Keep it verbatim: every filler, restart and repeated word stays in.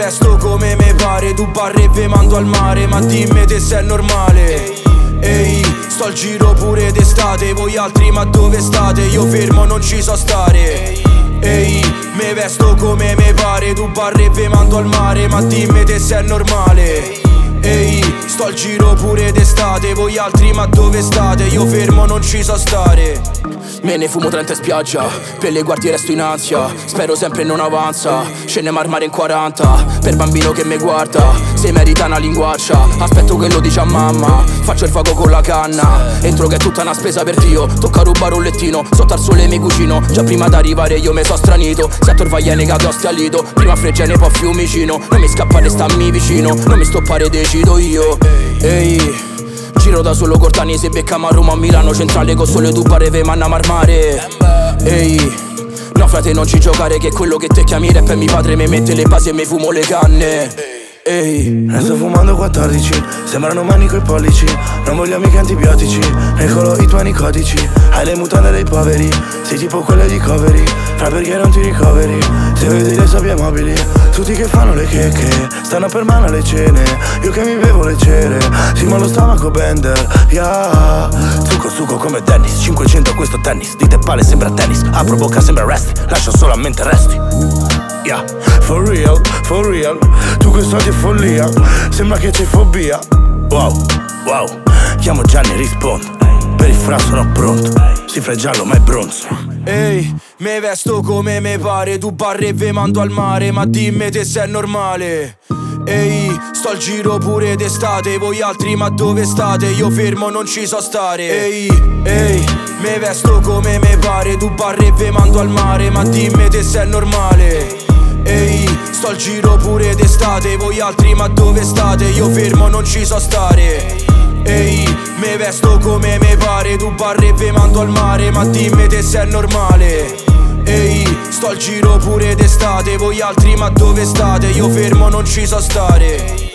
vesto come me pare, tu barre e ve mando al mare, ma dimmi te se è normale. Ehi, sto al giro pure d'estate, voi altri ma dove state? Io fermo non ci so stare. Ehi, me vesto come me pare, tu barre e ve mando al mare, ma dimmi te se è normale. Ehi, sto al giro pure d'estate, voi altri ma dove state? Io fermo non ci so stare. Me ne fumo trenta in spiaggia, per le guardie resto in ansia, spero sempre non avanza, scende marmare in quaranta, per bambino che me guarda, se merita una linguaccia, aspetto che lo dice a mamma, faccio il fago con la canna, entro che è tutta una spesa per Dio, tocca rubare un lettino, sotto al sole mi cucino, già prima d'arrivare io me so stranito, se a Torvagliene cado a Stialito, prima Fregene poi Fiumicino, non mi scappare stammi vicino, non mi stoppare decido io. Ehi, giro da solo Cortani, se beccamo a Roma a Milano centrale con sole tu pare ve manna marmare. Ehi, no frate non ci giocare che quello che te chiami rap e mi padre mi mette le basi e mi fumo le canne. Ehi, ne sto fumando quattordici, sembrano mani coi pollici, non voglio mica antibiotici, recolo i tuoi codici, hai le mutande dei poveri, sei tipo quelle di Covery, fra perché non ti ricoveri, se vedi le sabbie mobili, tutti che fanno le checche, stanno per mano alle cene, io che mi bevo le cere, sì ma lo stomaco bender, yeah. Succo succo come Dennis, cinquecento a questo tennis, dite pale sembra tennis, apro bocca sembra wrestling, lascio solamente resti. Yeah, for real, for real, tu questo oggi è follia, sembra che c'è fobia. Wow, wow, chiamo Gianni e rispondo, per il fra sono pronto, cifra è giallo ma è bronzo. Ehi, me vesto come me pare, tu barre e ve mando al mare, ma dimmi te se è normale. Ehi, sto al giro pure d'estate, voi altri ma dove state? Io fermo non ci so stare. Ehi, ehi, me vesto come me pare, tu barre e ve mando al mare, ma dimmi te se è normale. Ehi, sto al giro pure d'estate, voi altri ma dove state? Io fermo non ci so stare. Ehi, me vesto come me pare, tu barre e ve mando al mare, ma dimmi te se è normale. Ehi, sto al giro pure d'estate, voi altri ma dove state? Io fermo non ci so stare.